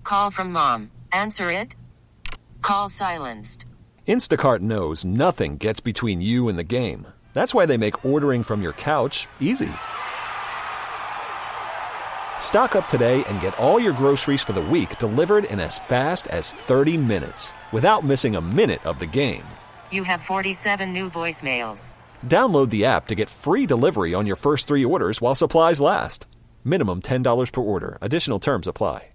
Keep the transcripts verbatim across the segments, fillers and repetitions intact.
Call from mom. Answer it. Call silenced. Instacart knows nothing gets between you and the game. That's why they make ordering from your couch easy. Stock up today and get all your groceries for the week delivered in as fast as thirty minutes without missing a minute of the game. You have forty-seven new voicemails. Download the app to get free delivery on your first three orders while supplies last. Minimum ten dollars per order. Additional terms apply.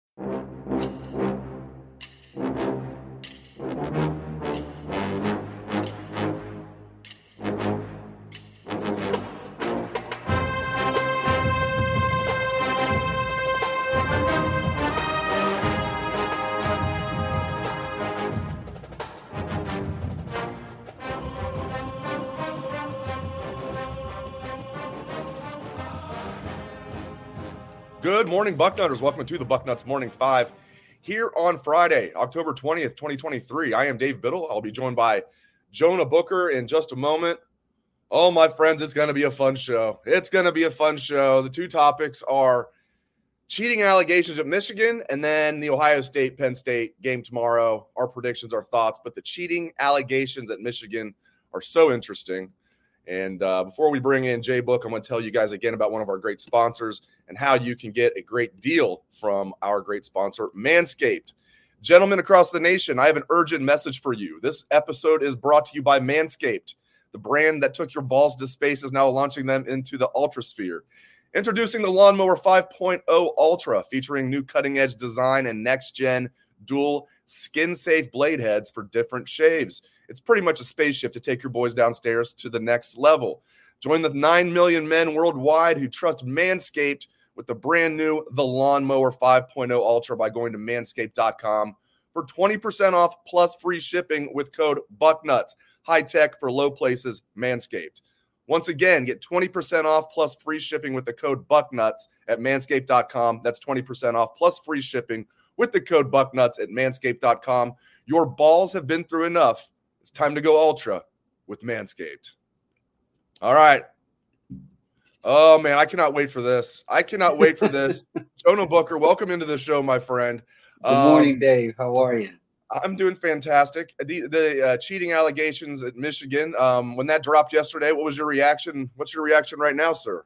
Good morning, Bucknutters. Welcome to the Bucknuts Morning Five here on Friday, October twentieth, twenty twenty-three. I am Dave Biddle. I'll be joined by Jonah Booker in just a moment. Oh, my friends, it's going to be a fun show. It's going to be a fun show. The two topics are cheating allegations at Michigan and then the Ohio State-Penn State game tomorrow. Our predictions, our thoughts, but the cheating allegations at Michigan are so interesting. And uh, before we bring in Jay Book, I'm going to tell you guys again about one of our great sponsors and how you can get a great deal from our great sponsor, Manscaped. Gentlemen across the nation, I have an urgent message for you. This episode is brought to you by Manscaped. The brand that took your balls to space is now launching them into the ultrasphere. Introducing the Lawnmower five point oh Ultra, featuring new cutting-edge design and next-gen dual skin-safe blade heads for different shaves. It's pretty much a spaceship to take your boys downstairs to the next level. Join the nine million men worldwide who trust Manscaped with the brand new The Lawnmower five point oh Ultra by going to manscaped dot com for twenty percent off plus free shipping with code BUCKNUTS. High tech for low places, Manscaped. Once again, get twenty percent off plus free shipping with the code BUCKNUTS at manscaped dot com. That's twenty percent off plus free shipping with the code BUCKNUTS at manscaped dot com. Your balls have been through enough. It's time to go ultra with Manscaped. All right. Oh, man, I cannot wait for this. I cannot wait for this. Jonah Booker, welcome into the show, my friend. Good morning, um, Dave. How are you? I'm doing fantastic. The, the uh, cheating allegations at Michigan, um, when that dropped yesterday, what was your reaction? What's your reaction right now, sir?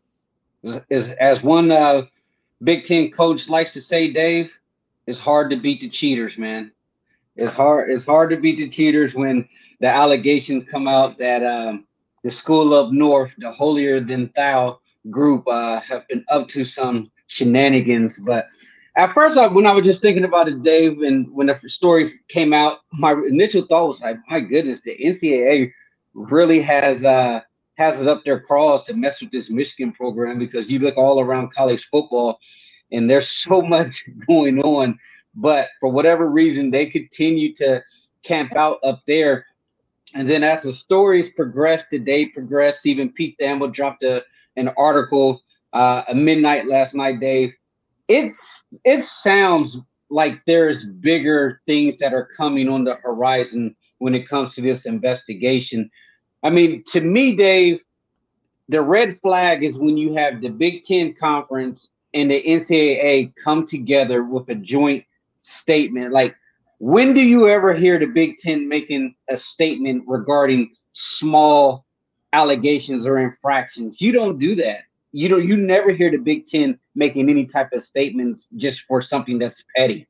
As, as one uh, Big Ten coach likes to say, Dave, it's hard to beat the cheaters, man. It's hard. It's hard to beat the cheaters when the allegations come out that um, the School of North, the holier than thou group, uh, have been up to some shenanigans. But at first, I, when I was just thinking about it, Dave, and when the story came out, my initial thought was like, "My goodness, the N C double A really has uh, has it up their craws to mess with this Michigan program." Because you look all around college football, and there's so much going on. But for whatever reason, they continue to camp out up there. And then as the stories progressed, the day progressed, even Pete Thamel dropped a, an article uh, at midnight last night, Dave. It's It sounds like there's bigger things that are coming on the horizon when it comes to this investigation. I mean, to me, Dave, the red flag is when you have the Big Ten Conference and the N C double A come together with a joint statement. Like, when do you ever hear the Big Ten making a statement regarding small allegations or infractions? You don't do that. You don't. You never hear the Big Ten making any type of statements just for something that's petty.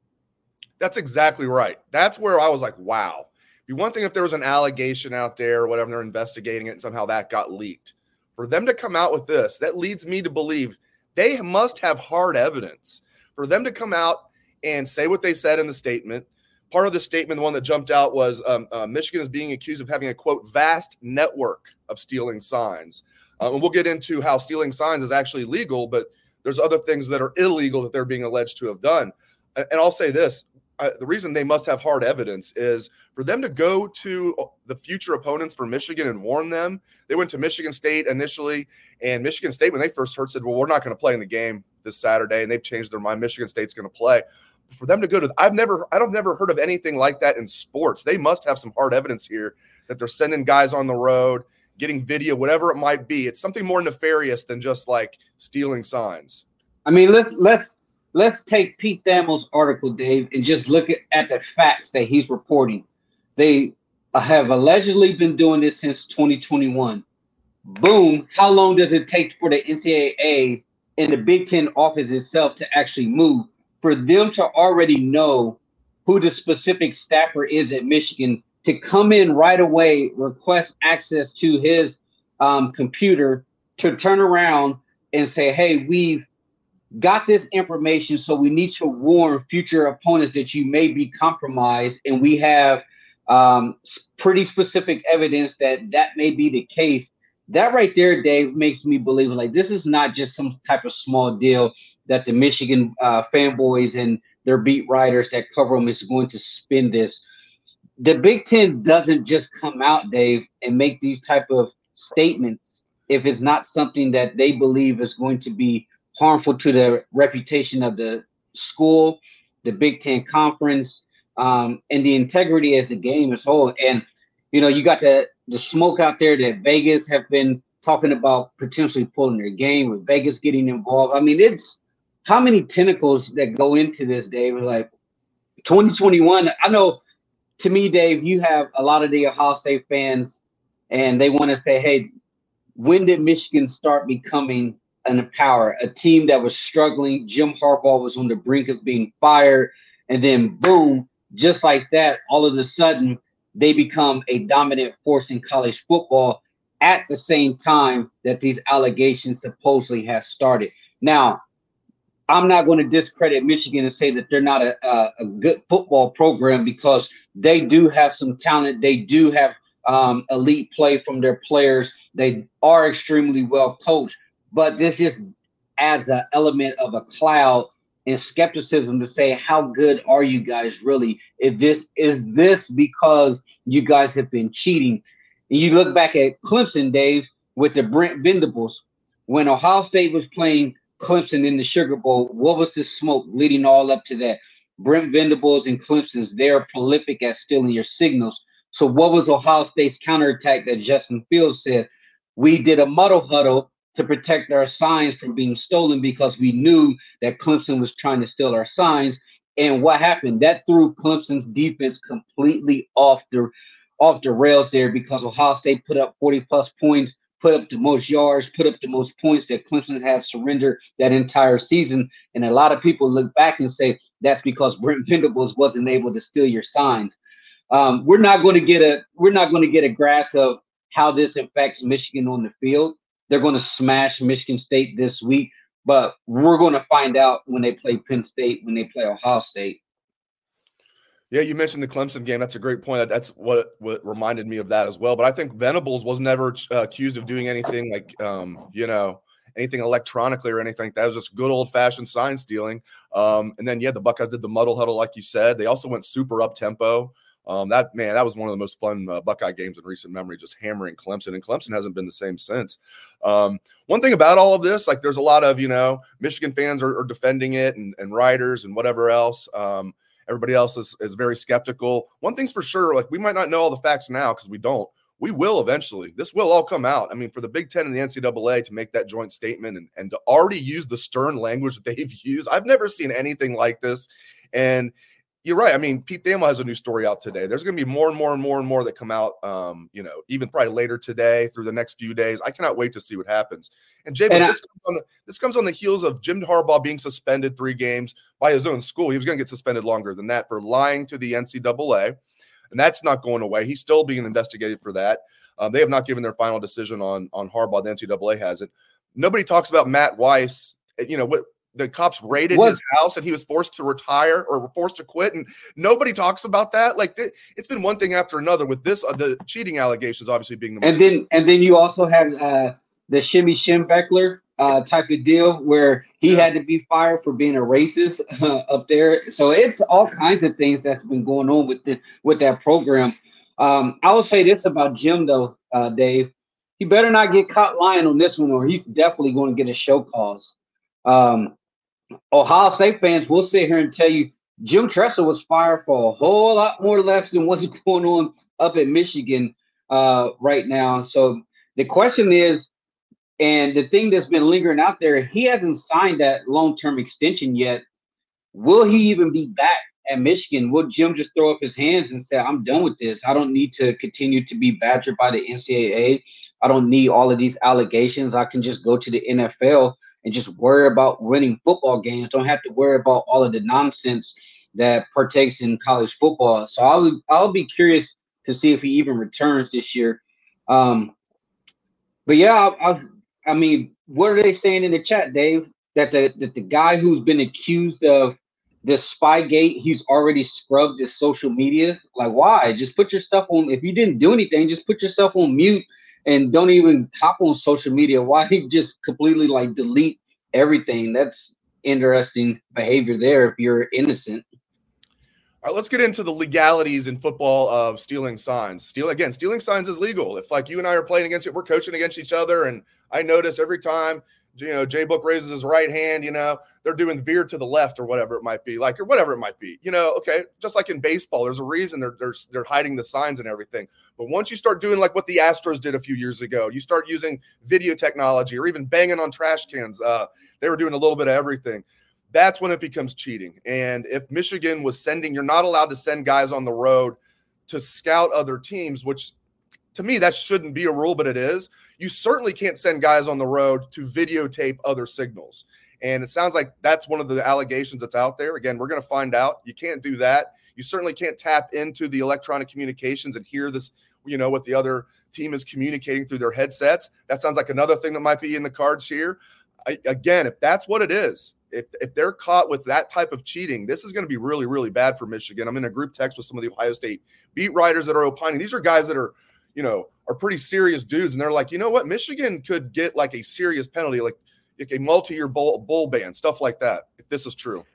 That's exactly right. That's where I was like, wow. It'd be one thing if there was an allegation out there or whatever, they're investigating it and somehow that got leaked. For them to come out with this, that leads me to believe they must have hard evidence. For them to come out and say what they said in the statement. Part of the statement, the one that jumped out, was um, uh, Michigan is being accused of having a, quote, vast network of stealing signs. Uh, and we'll get into how stealing signs is actually legal, but there's other things that are illegal that they're being alleged to have done. And I'll say this. Uh, the reason they must have hard evidence is for them to go to the future opponents for Michigan and warn them. They went to Michigan State initially, and Michigan State, when they first heard, said, well, we're not going to play in the game this Saturday, and they've changed their mind. Michigan State's going to play. For them to go to – I've never – I've never heard of anything like that in sports. They must have some hard evidence here that they're sending guys on the road, getting video, whatever it might be. It's something more nefarious than just, like, stealing signs. I mean, let's let's let's take Pete Thamel's article, Dave, and just look at, at the facts that he's reporting. They have allegedly been doing this since twenty twenty-one. Boom. How long does it take for the N C double A and the Big Ten office itself to actually move? For them to already know who the specific staffer is at Michigan, to come in right away, request access to his um, computer, to turn around and say, hey, we've got this information, so we need to warn future opponents that you may be compromised, and we have um, pretty specific evidence that that may be the case. That right there, Dave, makes me believe like this is not just some type of small deal that the Michigan uh, fanboys and their beat writers that cover them is going to spin this. The Big Ten doesn't just come out, Dave, and make these type of statements if it's not something that they believe is going to be harmful to the reputation of the school, the Big Ten Conference, um, and the integrity as the game as a whole. And, you know, you got the, the smoke out there that Vegas have been talking about potentially pulling their game, with Vegas getting involved. I mean, it's how many tentacles that go into this, Dave. Like twenty twenty-one, I know to me, Dave, you have a lot of the Ohio State fans, and they want to say, hey, when did Michigan start becoming an power, a team that was struggling? Jim Harbaugh was on the brink of being fired, and then boom, just like that, all of a sudden they become a dominant force in college football at the same time that these allegations supposedly have started. Now, I'm not going to discredit Michigan and say that they're not a, a, a good football program, because they do have some talent. They do have um, elite play from their players. They are extremely well coached. But this just adds an element of a cloud and skepticism to say, how good are you guys really? Is this is this because you guys have been cheating? And you look back at Clemson, Dave, with the Brent Venables. When Ohio State was playing Clemson in the Sugar Bowl, what was the smoke leading all up to that? Brent Venables and Clemson's, they're prolific at stealing your signals. So what was Ohio State's counterattack that Justin Fields said? We did a muddle huddle to protect our signs from being stolen because we knew that Clemson was trying to steal our signs. And what happened? That threw Clemson's defense completely off the off the rails there, because Ohio State put up forty plus points, put up the most yards, put up the most points that Clemson had surrendered that entire season. And a lot of people look back and say that's because Brent Venables wasn't able to steal your signs. Um, we're not going to get a we're not going to get a grasp of how this affects Michigan on the field. They're going to smash Michigan State this week, but we're going to find out when they play Penn State, when they play Ohio State. Yeah, you mentioned the Clemson game. That's a great point. That's what, what reminded me of that as well. But I think Venables was never uh, accused of doing anything like, um, you know, anything electronically or anything like that. It was just good old-fashioned sign stealing. Um, and then, yeah, the Buckeyes did the muddle huddle, like you said. They also went super up-tempo. Um, that man, that was one of the most fun uh, Buckeye games in recent memory, just hammering Clemson, and Clemson hasn't been the same since. Um, one thing about all of this, like there's a lot of, you know, Michigan fans are, are defending it, and, and writers and whatever else. Um, everybody else is, is very skeptical. One thing's for sure, like we might not know all the facts now because we don't. We will eventually. This will all come out. I mean, for the Big Ten and the N C double A to make that joint statement and, and to already use the stern language that they've used, I've never seen anything like this. And you're right. I mean, Pete Thamel has a new story out today. There's going to be more and more and more and more that come out, um, you know, even probably later today through the next few days. I cannot wait to see what happens. And Jay, this, comes on the, this comes on the heels of Jim Harbaugh being suspended three games by his own school. He was going to get suspended longer than that for lying to the N C double A, and that's not going away. He's still being investigated for that. Um, they have not given their final decision on, on Harbaugh. The N C double A hasn't. Nobody talks about Matt Weiss. You know, what the cops raided what? his house and he was forced to retire or forced to quit. And nobody talks about that. Like th- it's been one thing after another with this, uh, the cheating allegations, obviously being the most. And then, and then you also have uh, the Shimmy Schembechler uh, type of deal where he yeah. had to be fired for being a racist uh, up there. So it's all kinds of things that's been going on with the, with that program. Um, I will say this about Jim though, uh, Dave, he better not get caught lying on this one, or he's definitely going to get a show cause. Um, Ohio State fans will sit here and tell you Jim Tressel was fired for a whole lot more less than what's going on up in Michigan uh, right now. So the question is, and the thing that's been lingering out there, he hasn't signed that long-term extension yet will he even be back at Michigan? Will Jim just throw up his hands and say, I'm done with this? I don't need to continue to be badgered by the N C double A. I don't need all of these allegations. I can just go to the N F L and just worry about winning football games. Don't have to worry about all of the nonsense that partakes in college football. So I'll, I'll be curious to see if he even returns this year. Um, but yeah, I, I, I mean, what are they saying in the chat, Dave? That the that the guy who's been accused of this Spygate, he's already scrubbed his social media. Like, why? Just put your stuff on. If you didn't do anything, just put yourself on mute and don't even hop on social media. Why just completely like delete everything? That's interesting behavior there if you're innocent. All right, let's get into the legalities in football of stealing signs. Steal again, stealing signs is legal. If like you and I are playing against it, we're coaching against each other, and I notice every time, you know, Jay Book raises his right hand, you know, they're doing veer to the left or whatever it might be, like, or whatever it might be, you know, okay, just like in baseball, there's a reason they're, they're, they're hiding the signs and everything. But once you start doing like what the Astros did a few years ago, you start using video technology or even banging on trash cans. Uh, they were doing a little bit of everything. That's when it becomes cheating. And if Michigan was sending, you're not allowed to send guys on the road to scout other teams, which to me, that shouldn't be a rule, but it is. You certainly can't send guys on the road to videotape other signals. And it sounds like that's one of the allegations that's out there. Again, we're going to find out. You can't do that. You certainly can't tap into the electronic communications and hear this, you know, what the other team is communicating through their headsets. That sounds like another thing that might be in the cards here. I, again, if that's what it is, if if they're caught with that type of cheating, this is going to be really, really bad for Michigan. I'm in a group text with some of the Ohio State beat writers that are opining. These are guys that are, you know, are pretty serious dudes. And they're like, you know what? Michigan could get like a serious penalty, like, like a multi-year bowl, bowl ban, stuff like that, if this is true.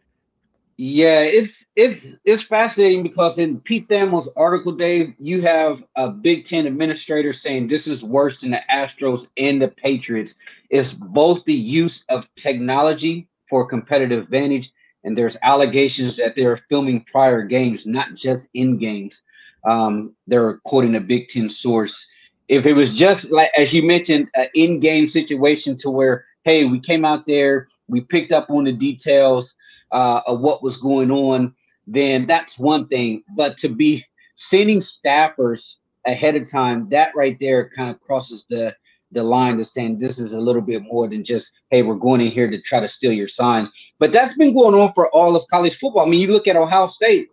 Yeah, it's it's it's fascinating because in Pete Thamel's article, Dave, you have a Big Ten administrator saying this is worse than the Astros and the Patriots. It's both the use of technology for competitive advantage, and there's allegations that they're filming prior games, not just in games. Um, they're quoting a Big Ten source. If it was just like, as you mentioned, an in-game situation to where, hey, we came out there, we picked up on the details uh, of what was going on, then that's one thing. But to be sending staffers ahead of time, that right there kind of crosses the the line to saying this is a little bit more than just, hey, we're going in here to try to steal your sign. But that's been going on for all of college football. I mean, you look at Ohio State.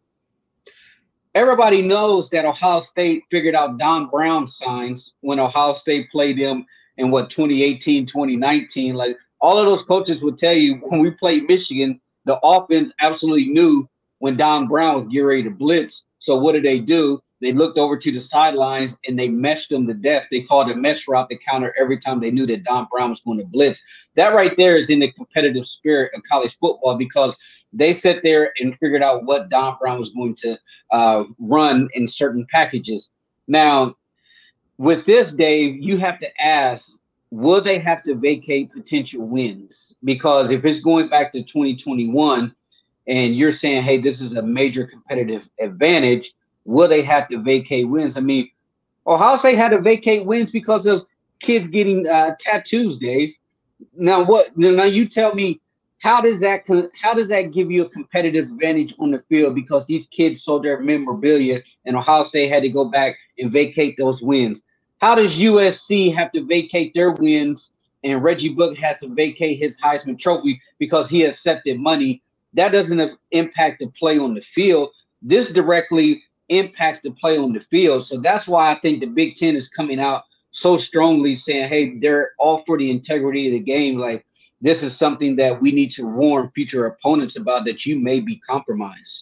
Everybody knows that Ohio State figured out Don Brown signs when Ohio State played them in what, twenty eighteen, twenty nineteen. Like, all of those coaches would tell you when we played Michigan, the offense absolutely knew when Don Brown was getting ready to blitz. So what did they do? They looked over to the sidelines and they meshed them to death. They called a mesh route to counter every time they knew that Don Brown was going to blitz. That right there is in the competitive spirit of college football because they sat there and figured out what Don Brown was going to uh, run in certain packages. Now, with this, Dave, you have to ask, will they have to vacate potential wins? Because if it's going back to twenty twenty-one and you're saying, hey, this is a major competitive advantage, will they have to vacate wins? I mean, Ohio State had to vacate wins because of kids getting uh, tattoos, Dave. Now, what? Now you tell me, how does that how does that give you a competitive advantage on the field? Because these kids sold their memorabilia, and Ohio State had to go back and vacate those wins. How does U S C have to vacate their wins, and Reggie Bush has to vacate his Heisman Trophy because he accepted money? That doesn't impact the play on the field. This directly impacts the play on the field. So that's why I think the Big Ten is coming out so strongly saying, hey, they're all for the integrity of the game. Like, this is something that we need to warn future opponents about, that you may be compromised.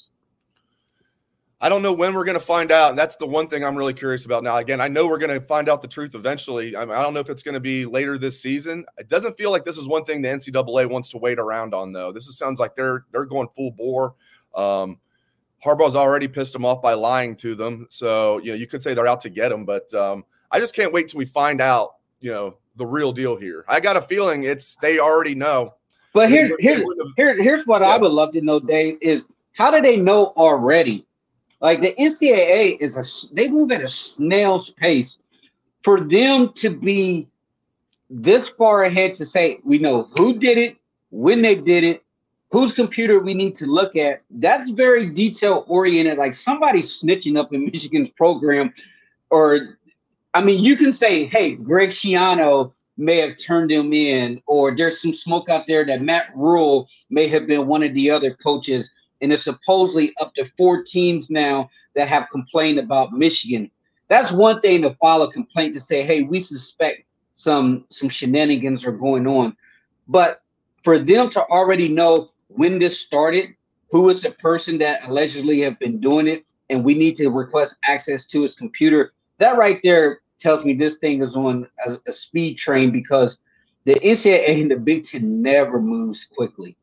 I don't know when we're going to find out. And that's the one thing I'm really curious about now. Again, I know we're going to find out the truth eventually. I mean, I don't know if it's going to be later this season. It doesn't feel like this is one thing the N C double A wants to wait around on, though. This is, sounds like they're they're going full bore. Um, Harbaugh's already pissed them off by lying to them. So, you know, you could say they're out to get them, but um, I just can't wait till we find out, you know, the real deal here. I got a feeling it's, they already know. But here's, here's, here, here's what yeah. I would love to know, Dave, is how do they know already? Like, the N C double A is a, they move at a snail's pace. For them to be this far ahead to say, we know who did it, when they did it, whose computer we need to look at. That's very detail oriented. Like somebody's snitching up in Michigan's program, or I mean, you can say, hey, Greg Schiano may have turned him in, or there's some smoke out there that Matt Rule may have been one of the other coaches. And it's supposedly up to four teams now that have complained about Michigan. That's one thing to file a complaint to say, hey, we suspect some some shenanigans are going on. But for them to already know when this started, who is the person that allegedly have been doing it, and we need to request access to his computer, that right there tells me this thing is on a, a speed train, because the N C double A and the Big Ten never moves quickly.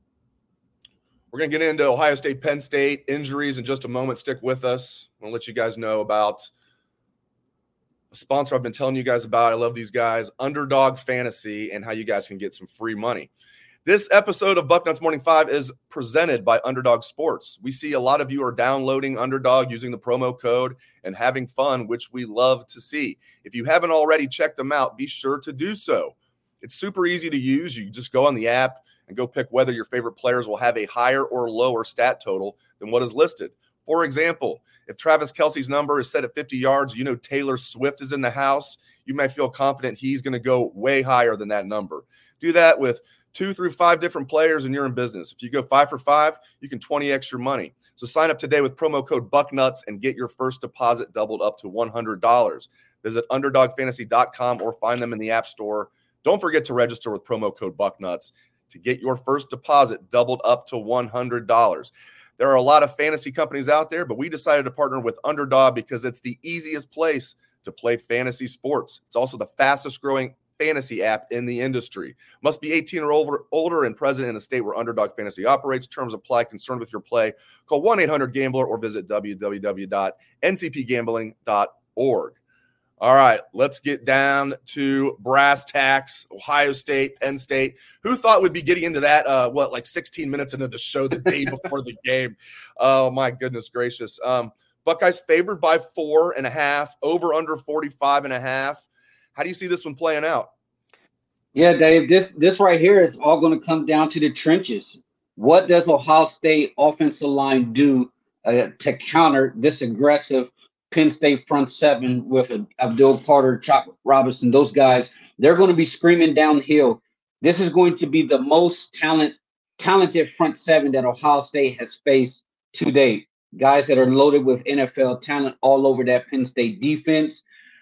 We're going to get into Ohio State, Penn State injuries in just a moment. Stick with us. I'm going to let you guys know about a sponsor I've been telling you guys about. I love these guys, Underdog Fantasy, and how you guys can get some free money. This episode of Bucknuts Morning five is presented by Underdog Sports. We see a lot of you are downloading Underdog using the promo code and having fun, which we love to see. If you haven't already checked them out, be sure to do so. It's super easy to use. You just go on the app and go pick whether your favorite players will have a higher or lower stat total than what is listed. For example, if Travis Kelce's number is set at fifty yards, you know Taylor Swift is in the house, you may feel confident he's going to go way higher than that number. Do that with two through five different players and you're in business. If you go five for five, you can twenty x your money. So sign up today with promo code BUCKNUTS and get your first deposit doubled up to one hundred dollars. Visit underdog fantasy dot com or find them in the App Store. Don't forget to register with promo code BUCKNUTS to get your first deposit doubled up to one hundred dollars. There are a lot of fantasy companies out there, but we decided to partner with Underdog because it's the easiest place to play fantasy sports. It's also the fastest growing fantasy app in the industry. Must be eighteen or older, older and present in a state where Underdog Fantasy operates. Terms apply. Concerned with your play, call one eight hundred gambler or visit w w w dot n c p gambling dot org. All right, let's get down to brass tacks. Ohio State, Penn State. Who thought we'd be getting into that, uh, what, like sixteen minutes into the show the day before the game? Oh, my goodness gracious. Um, Buckeyes favored by four and a half, over under forty-five and a half. How do you see this one playing out? Yeah, Dave, this, this right here is all going to come down to the trenches. What does Ohio State offensive line do uh, to counter this aggressive Penn State front seven with Abdul Carter, Chop Robinson, those guys? They're going to be screaming downhill. This is going to be the most talent, talented front seven that Ohio State has faced to date. Guys that are loaded with N F L talent all over that Penn State defense.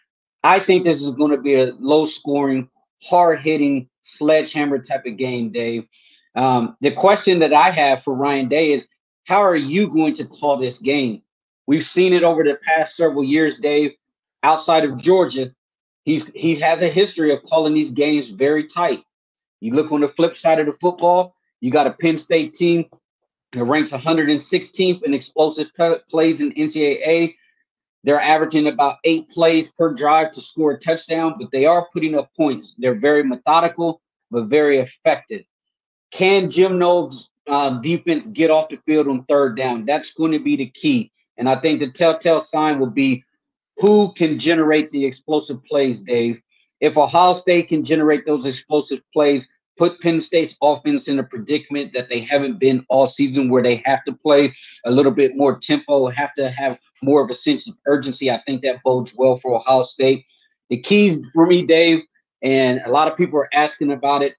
I think this is going to be a low-scoring, hard-hitting, sledgehammer type of game, Dave. Um, the question that I have for Ryan Day is, how are you going to call this game? We've seen it over the past several years, Dave. Outside of Georgia, he's he has a history of calling these games very tight. You look on the flip side of the football, you got a Penn State team that ranks one hundred sixteenth in explosive plays in N C double A. They're averaging about eight plays per drive to score a touchdown, but they are putting up points. They're very methodical, but very effective. Can Jim Knowles' uh, defense get off the field on third down? That's going to be the key. And I think the telltale sign will be who can generate the explosive plays, Dave. If Ohio State can generate those explosive plays, put Penn State's offense in a predicament that they haven't been all season, where they have to play a little bit more tempo, have to have more of a sense of urgency, I think that bodes well for Ohio State. The keys for me, Dave, and a lot of people are asking about it,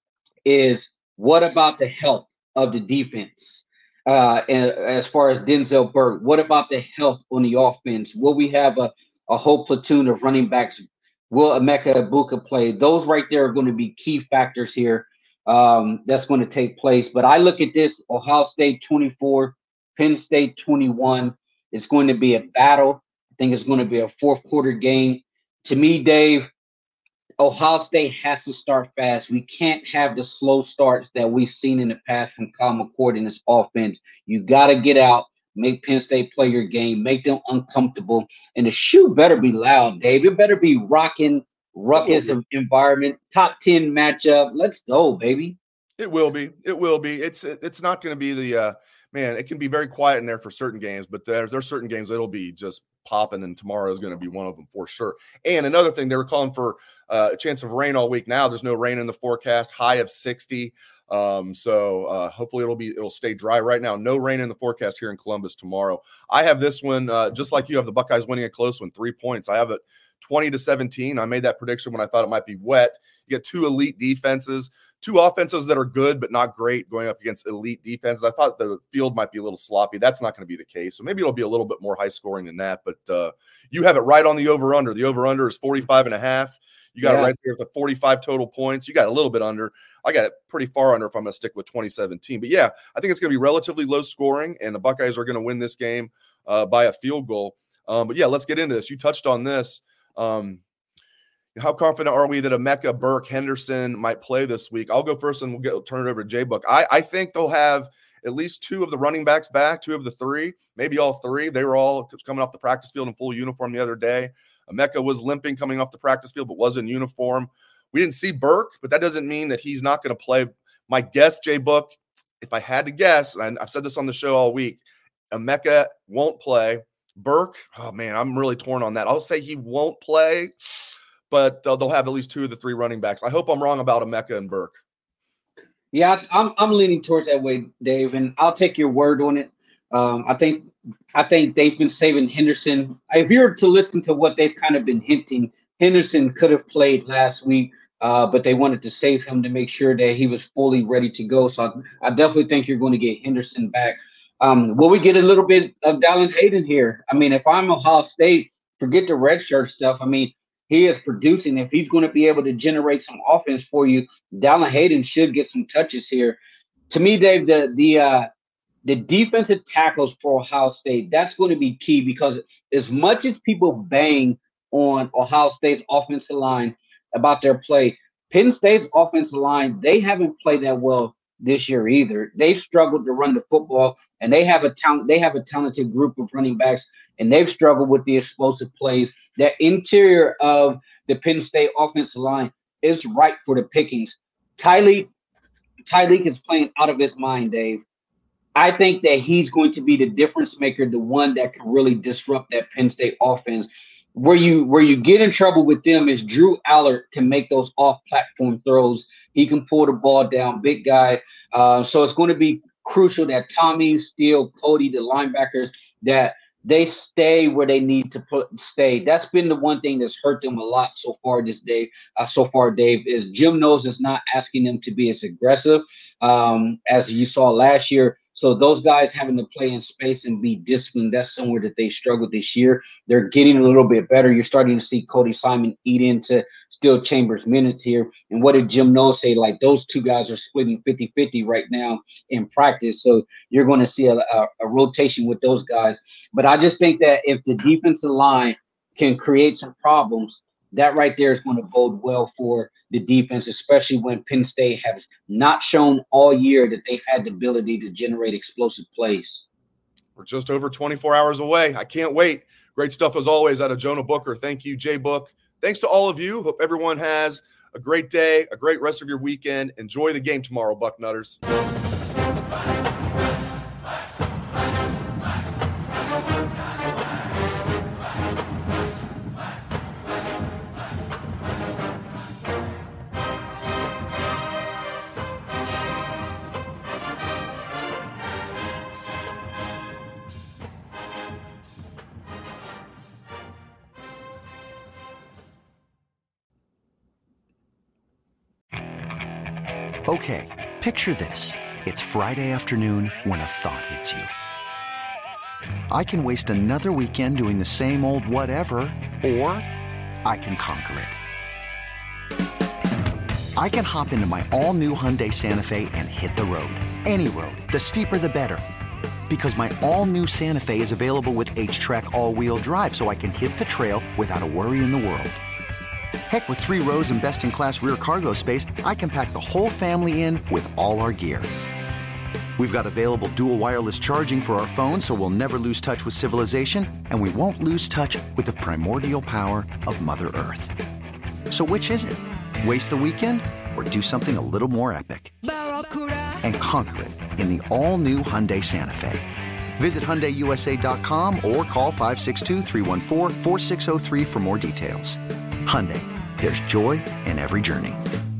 is what about the health of the defense? Uh, and as far as Denzel Burke, what about the health on the offense? Will we have a, a whole platoon of running backs? Will Emeka Egbuka play? Those right there are going to be key factors here. Um, that's going to take place. But I look at this, Ohio State twenty-four, Penn State twenty-one. It's going to be a battle. I think it's going to be a fourth quarter game. To me, Dave, Ohio State has to start fast. We can't have the slow starts that we've seen in the past from Kyle McCord in this offense. You got to get out, make Penn State play your game, make them uncomfortable. And the shoe better be loud, Dave. It better be rocking, ruckus environment, top ten matchup. Let's go, baby. It will be. It will be. It's it's not going to be the uh, man. It can be very quiet in there for certain games, but there's there's certain games that'll be just popping, and tomorrow is going to be one of them for sure. And another thing, they were calling for uh, a chance of rain all week. Now there's no rain in the forecast. High of sixty. Um, so uh, hopefully it'll be it'll stay dry right now. No rain in the forecast here in Columbus tomorrow. I have this one uh, just like you have the Buckeyes winning a close one, three points. I have it twenty to seventeen. I made that prediction when I thought it might be wet. You get two elite defenses, two offenses that are good but not great going up against elite defenses. I thought the field might be a little sloppy. That's not going to be the case. So maybe it'll be a little bit more high scoring than that. But uh, you have it right on the over under. The over under is forty-five and a half. You got yeah. it right there at the forty-five total points. You got a little bit under. I got it pretty far under if I'm going to stick with twenty seventeen. But, yeah, I think it's going to be relatively low scoring, and the Buckeyes are going to win this game uh, by a field goal. Um, but, yeah, let's get into this. You touched on this. Um, how confident are we that Emeka, Burke, Henderson might play this week? I'll go first, and we'll get, turn it over to J-Book. I, I think they'll have at least two of the running backs back, two of the three, maybe all three. They were all coming off the practice field in full uniform the other day. Emeka was limping coming off the practice field but was in uniform. We didn't see Burke, but that doesn't mean that he's not going to play. My guess, J-Book, if I had to guess, and I've said this on the show all week, Emeka won't play. Burke, oh, man, I'm really torn on that. I'll say he won't play, but they'll, they'll have at least two of the three running backs. I hope I'm wrong about Emeka and Burke. Yeah, I'm I'm leaning towards that way, Dave, and I'll take your word on it. Um, I think I think they've been saving Henderson. If you were to listen to what they've kind of been hinting, Henderson could have played last week. Uh, but they wanted to save him to make sure that he was fully ready to go. So I, I definitely think you're going to get Henderson back. Um, will we get a little bit of Dallan Hayden here? I mean, if I'm Ohio State, forget the red shirt stuff. I mean, he is producing. If he's going to be able to generate some offense for you, Dallan Hayden should get some touches here. To me, Dave, the the uh, the defensive tackles for Ohio State, that's going to be key because as much as people bang on Ohio State's offensive line about their play, Penn State's offensive line, they haven't played that well this year either. They've struggled to run the football, and they have a talent. They have a talented group of running backs, and they've struggled with the explosive plays. That interior of the Penn State offensive line is ripe for the pickings. Tyleik, Tyleik is playing out of his mind, Dave. I think that he's going to be the difference maker, the one that can really disrupt that Penn State offense. Where you where you get in trouble with them is Drew Allard can make those off-platform throws. He can pull the ball down, big guy. Uh, so it's going to be crucial that Tommy, Steele, Cody, the linebackers, that they stay where they need to put stay. That's been the one thing that's hurt them a lot so far this day. Uh, so far, Dave, is Jim Knowles is not asking them to be as aggressive um, as you saw last year. So those guys having to play in space and be disciplined, that's somewhere that they struggled this year. They're getting a little bit better. You're starting to see Cody Simon eat into Steele Chambers' minutes here. And what did Jim Knowles say? Like, those two guys are splitting fifty-fifty right now in practice. So you're going to see a, a, a rotation with those guys. But I just think that if the defensive line can create some problems, that right there is going to bode well for the defense, especially when Penn State has not shown all year that they've had the ability to generate explosive plays. We're just over twenty-four hours away. I can't wait. Great stuff as always out of Jonah Booker. Thank you, J-Book. Thanks to all of you. Hope everyone has a great day, a great rest of your weekend. Enjoy the game tomorrow, Bucknutters. Okay, picture this. It's Friday afternoon when a thought hits you. I can waste another weekend doing the same old whatever, or I can conquer it. I can hop into my all-new Hyundai Santa Fe and hit the road. Any road. The steeper, the better. Because my all-new Santa Fe is available with H-Track all-wheel drive, so I can hit the trail without a worry in the world. Heck, with three rows and best-in-class rear cargo space, I can pack the whole family in with all our gear. We've got available dual wireless charging for our phones, so we'll never lose touch with civilization, and we won't lose touch with the primordial power of Mother Earth. So which is it? Waste the weekend or do something a little more epic? And conquer it in the all-new Hyundai Santa Fe. Visit Hyundai U S A dot com or call five six two, three one four, four six zero three for more details. Hyundai. There's joy in every journey.